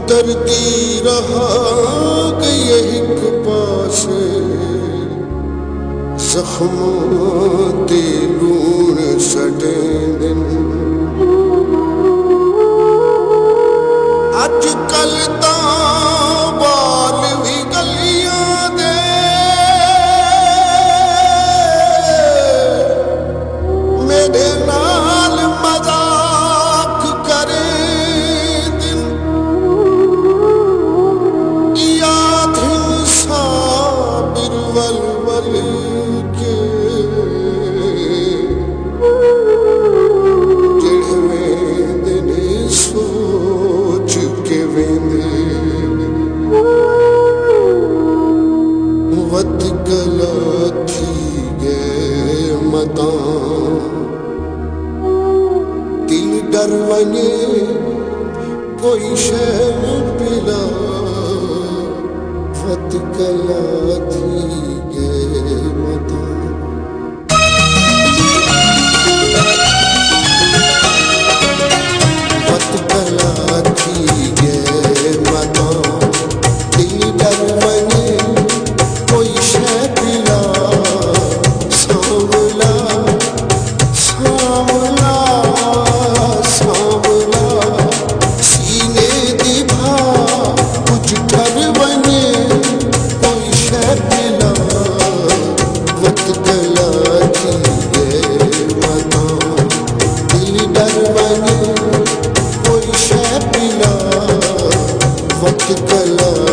दर्दी रहा गई एक पासे जख्मों ते लूण सटे दिन अजकल बाल भी गलियां दे मेरे नाल मजाक करे दिन याद साबिर वल के जिहवे दिन सोच के वेंदे वत गला थी गए मता दिल डर वने कोई शह पिला वत गला थी गए मता वत गला थी गए मता दिल डर वने कोई शह पिला सांवला सांवला सांवला सीने दी भा कुछ कर वने कोई शह पिला वत गला थी गए मता दिल डर वने कोई शह पिला वत गला